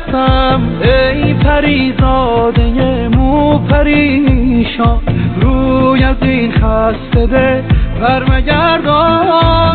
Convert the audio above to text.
هستم ای پریزاده مو پریشان، روی از این خسته ده برمگردان.